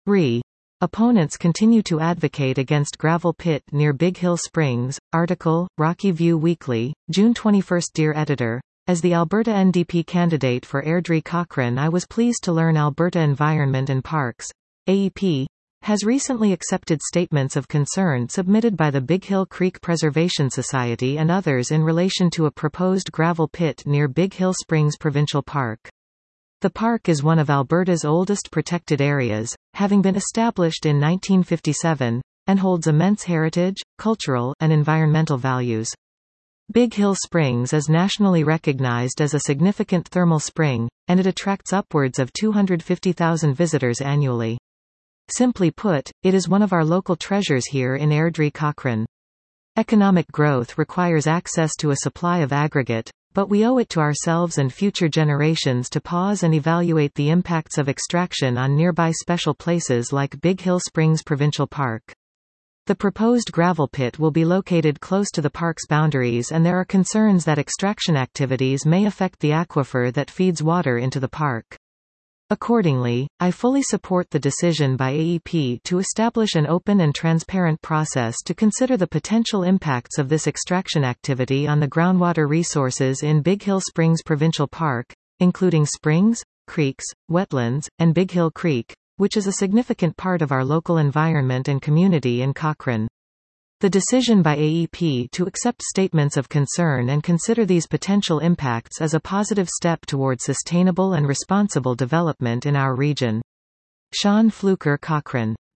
Opponents continue to advocate against gravel pit near Big Hill Springs. Article, Rocky View Weekly, June 21. Dear Editor, as the Alberta NDP candidate for Airdrie Cochrane, I was pleased to learn Alberta Environment and Parks, AEP, has recently accepted statements of concern submitted by the Big Hill Creek Preservation Society and others in relation to a proposed gravel pit near Big Hill Springs Provincial Park. The park is one of Alberta's oldest protected areas, having been established in 1957, and holds immense heritage, cultural, and environmental values. Big Hill Springs is nationally recognized as a significant thermal spring, and it attracts upwards of 250,000 visitors annually. Simply put, it is one of our local treasures here in Airdrie Cochrane. Economic growth requires access to a supply of aggregate, but we owe it to ourselves and future generations to pause and evaluate the impacts of extraction on nearby special places like Big Hill Springs Provincial Park. The proposed gravel pit will be located close to the park's boundaries, and there are concerns that extraction activities may affect the aquifer that feeds water into the park. Accordingly, I fully support the decision by AEP to establish an open and transparent process to consider the potential impacts of this extraction activity on the groundwater resources in Big Hill Springs Provincial Park, including springs, creeks, wetlands, and Big Hill Creek, which is a significant part of our local environment and community in Cochrane. The decision by AEP to accept statements of concern and consider these potential impacts is a positive step toward sustainable and responsible development in our region. Sean Fluker Cochrane.